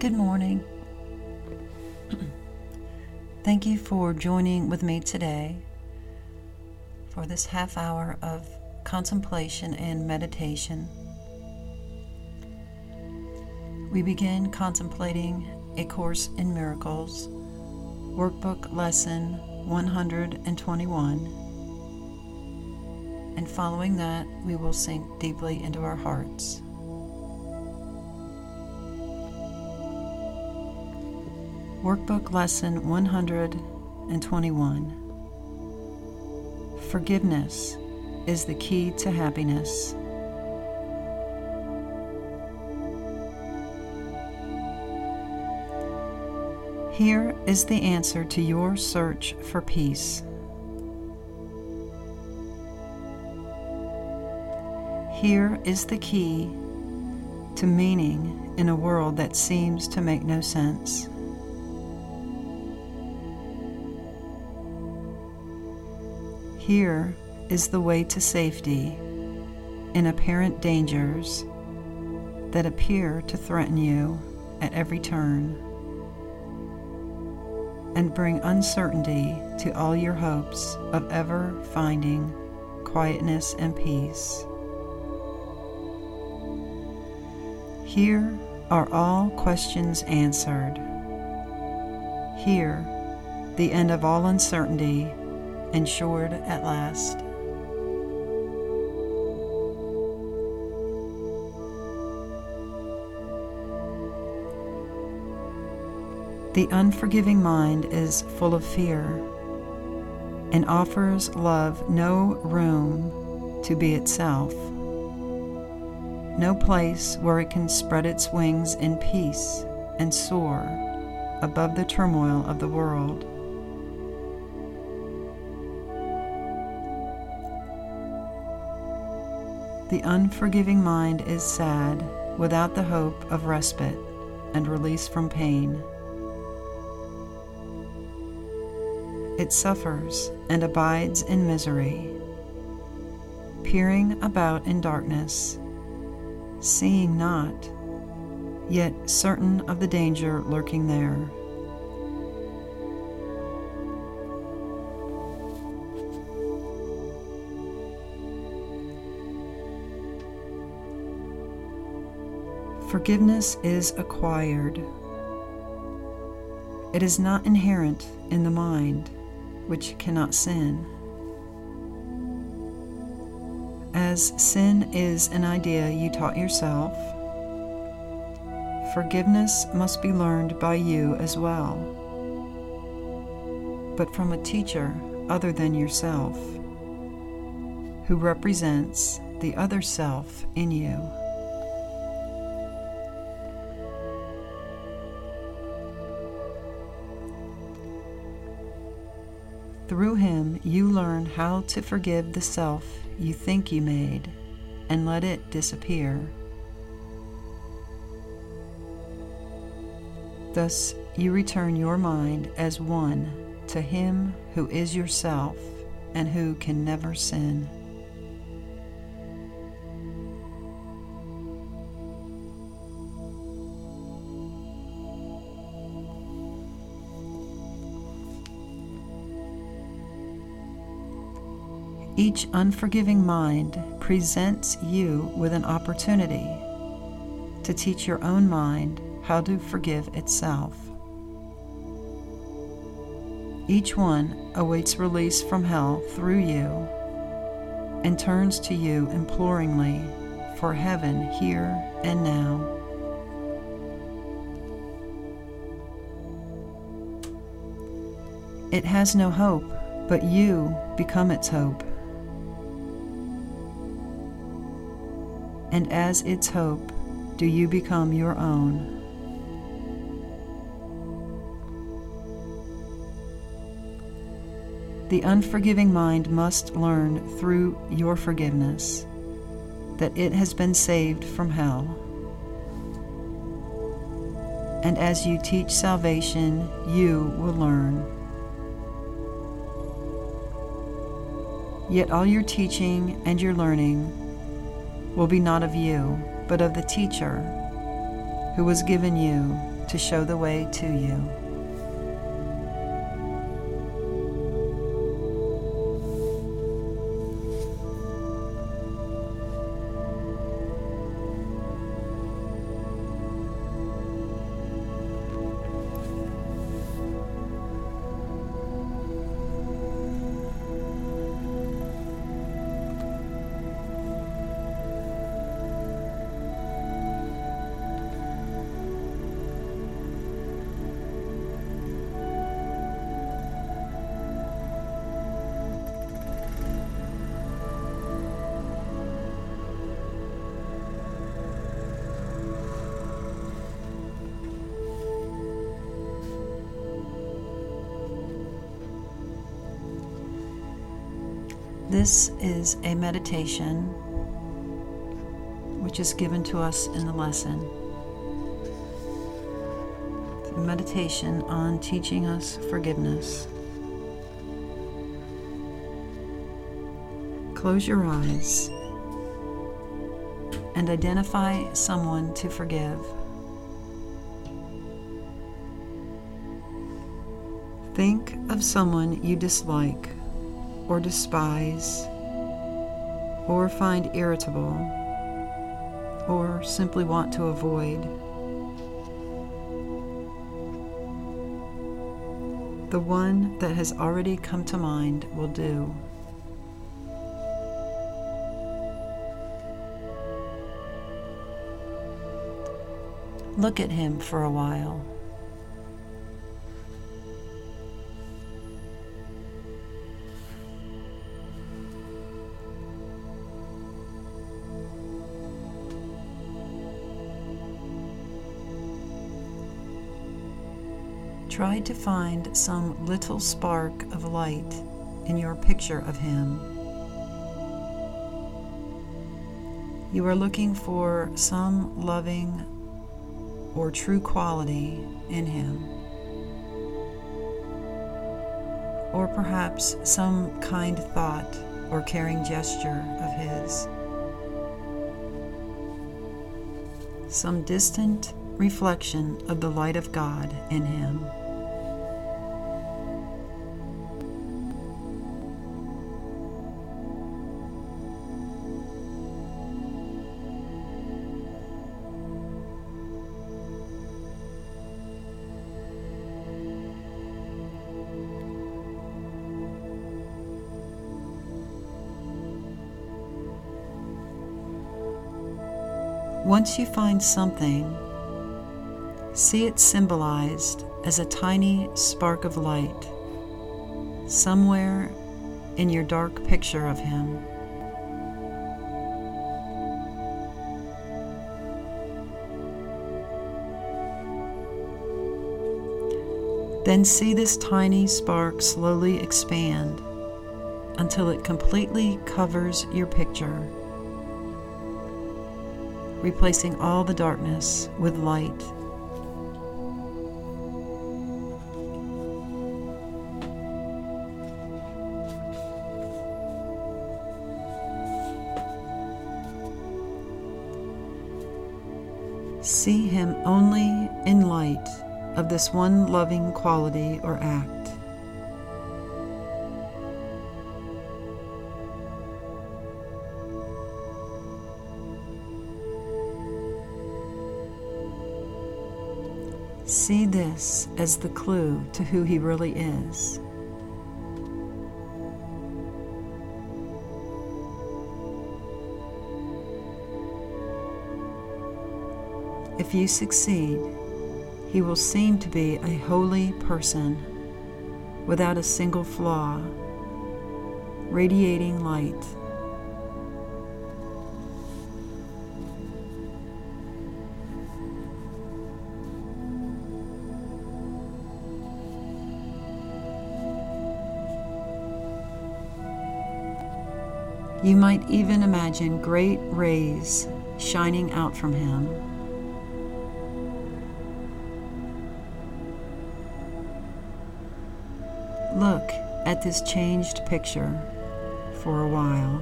Good morning. Thank you for joining with me today for this half hour of contemplation and meditation. We begin contemplating A Course in Miracles, Workbook Lesson 121, and following that, we will sink deeply into our hearts. Workbook Lesson 121. Forgiveness is the key to happiness. Here is the answer to your search for peace. Here is the key to meaning in a world that seems to make no sense. Here is the way to safety in apparent dangers that appear to threaten you at every turn and bring uncertainty to all your hopes of ever finding quietness and peace. Here are all questions answered. Here, the end of all uncertainty ensured at last. The unforgiving mind is full of fear and offers love no room to be itself, no place where it can spread its wings in peace and soar above the turmoil of the world. The unforgiving mind is sad without the hope of respite and release from pain. It suffers and abides in misery, peering about in darkness, seeing not, yet certain of the danger lurking there. Forgiveness is acquired. It is not inherent in the mind, which cannot sin. As sin is an idea you taught yourself, forgiveness must be learned by you as well, but from a teacher other than yourself, who represents the other self in you. Through him, you learn how to forgive the self you think you made and let it disappear. Thus, you return your mind as one to him who is yourself and who can never sin. Each unforgiving mind presents you with an opportunity to teach your own mind how to forgive itself. Each one awaits release from hell through you and turns to you imploringly for heaven here and now. It has no hope, but you become its hope. And as its hope, do you become your own. The unforgiving mind must learn through your forgiveness that it has been saved from hell. And as you teach salvation, you will learn. Yet all your teaching and your learning will be not of you, but of the teacher who was given you to show the way to you. This is a meditation which is given to us in the lesson. It's a meditation on teaching us forgiveness. Close your eyes and identify someone to forgive. Think of someone you dislike or despise, or find irritable, or simply want to avoid. The one that has already come to mind will do. Look at him for a while. Try to find some little spark of light in your picture of him. You are looking for some loving or true quality in him, or perhaps some kind thought or caring gesture of his, some distant reflection of the light of God in him. Once you find something, see it symbolized as a tiny spark of light somewhere in your dark picture of him. Then see this tiny spark slowly expand until it completely covers your picture, replacing all the darkness with light. See him only in light of this one loving quality or act. See this as the clue to who he really is. If you succeed, he will seem to be a holy person without a single flaw, radiating light. You might even imagine great rays shining out from him. Look at this changed picture for a while.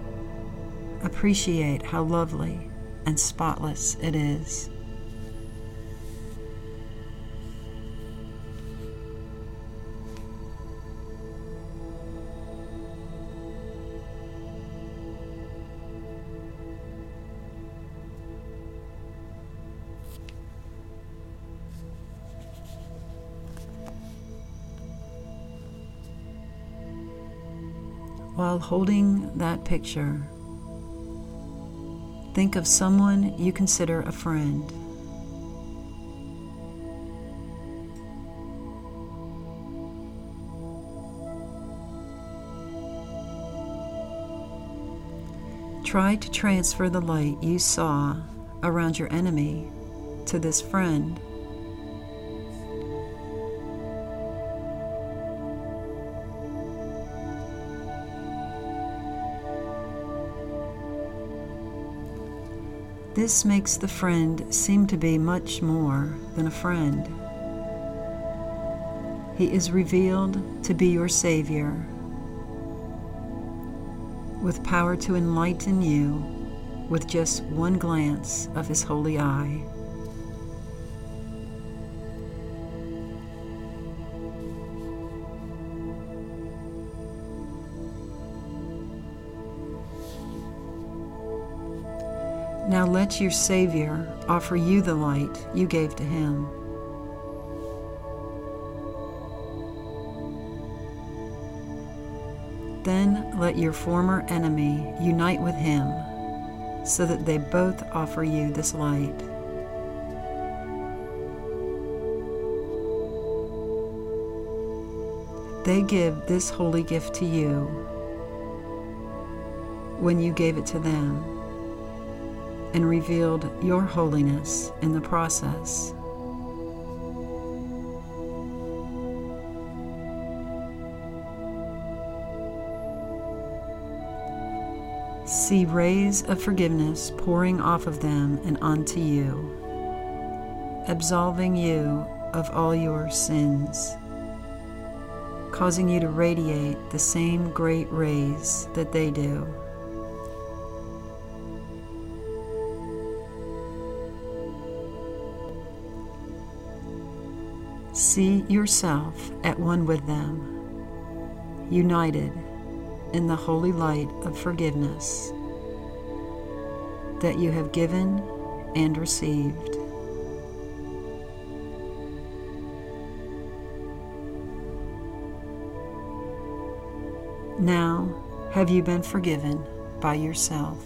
Appreciate how lovely and spotless it is. while holding that picture, think of someone you consider a friend. Try to transfer the light you saw around your enemy to this friend. This makes the friend seem to be much more than a friend. He is revealed to be your Savior, with power to enlighten you with just one glance of His holy eye. Now let your Savior offer you the light you gave to Him. Then let your former enemy unite with him, so that they both offer you this light. They give this holy gift to you when you gave it to them, and revealed your holiness in the process. See rays of forgiveness pouring off of them and onto you, absolving you of all your sins, causing you to radiate the same great rays that they do. See yourself at one with them, united in the holy light of forgiveness that you have given and received. Now, have you been forgiven by yourself?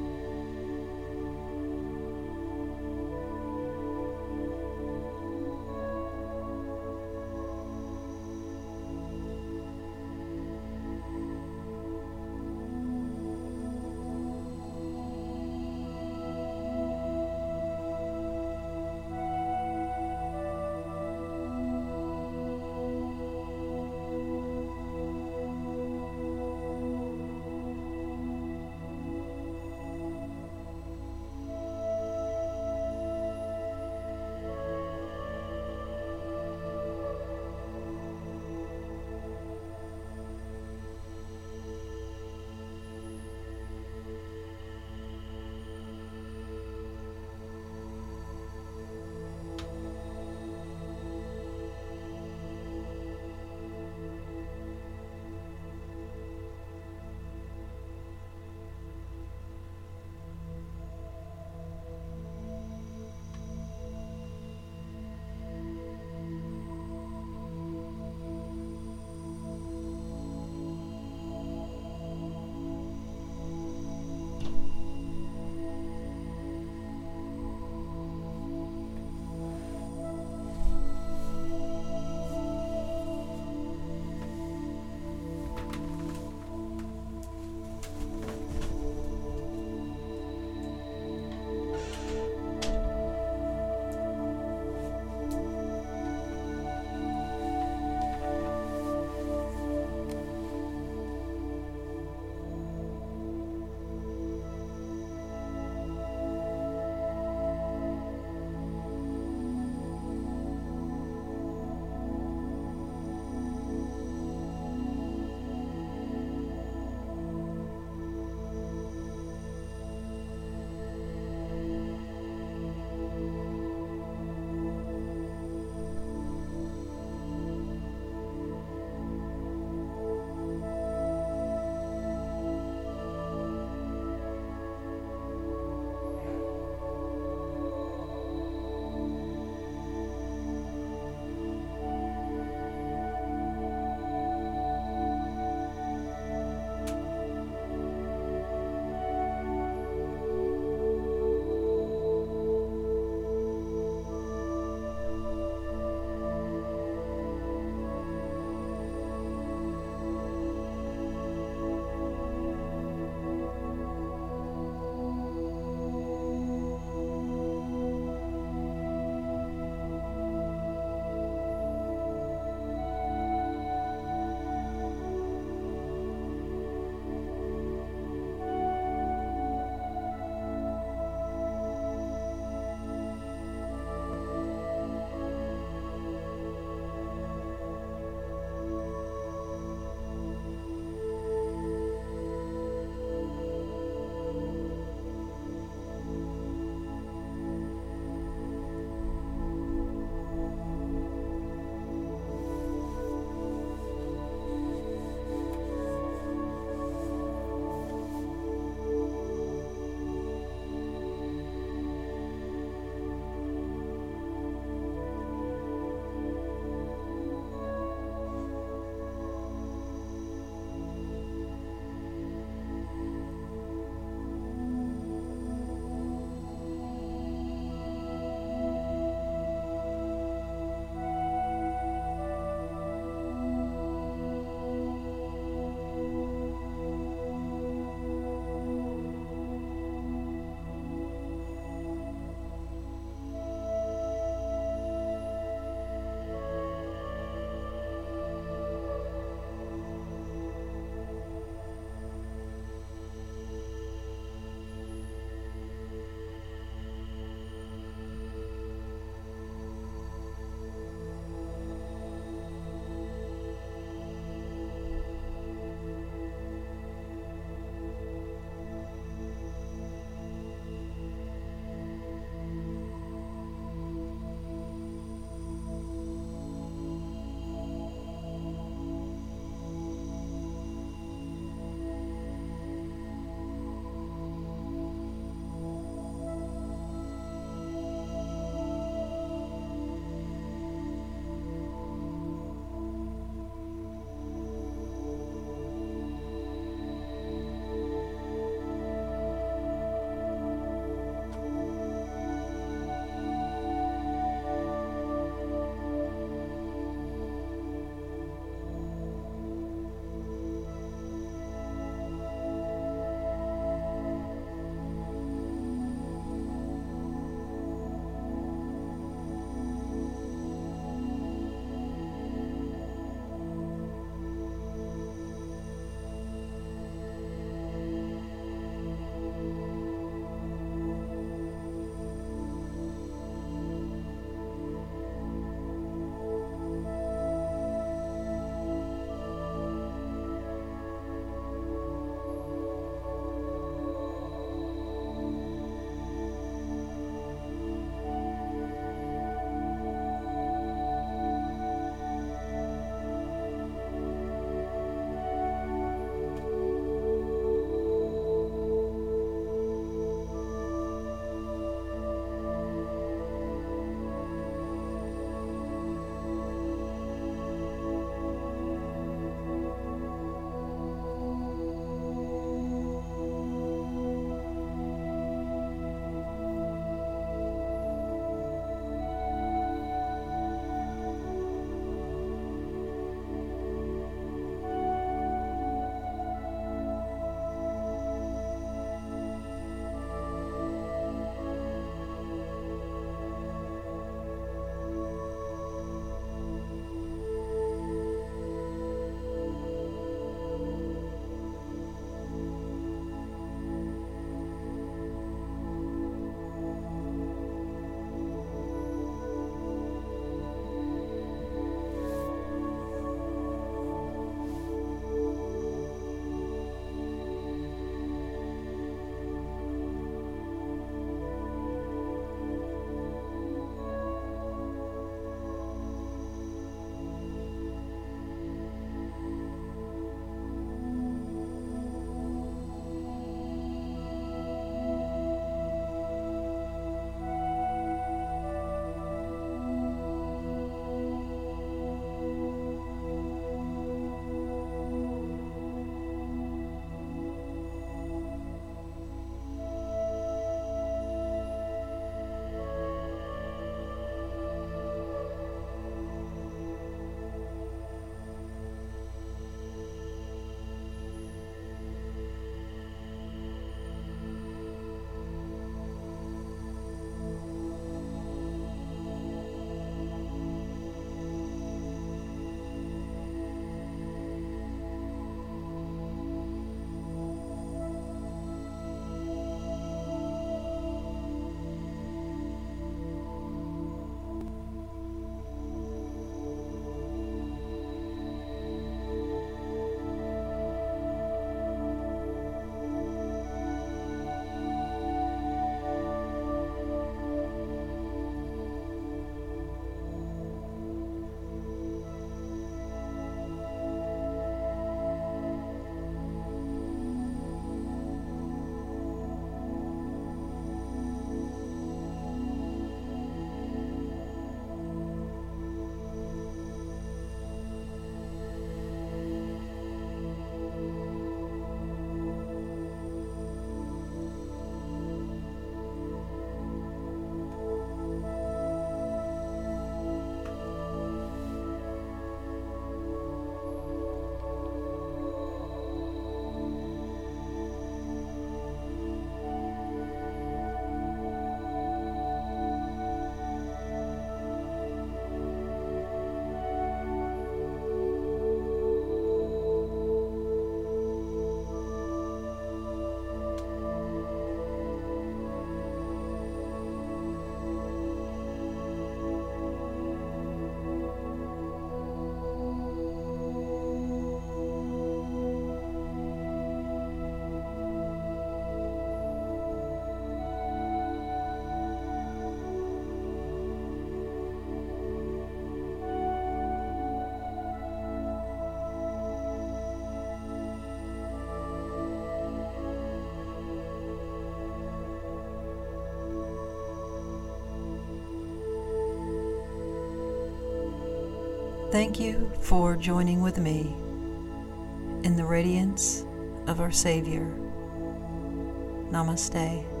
Thank you for joining with me in the radiance of our Savior. Namaste.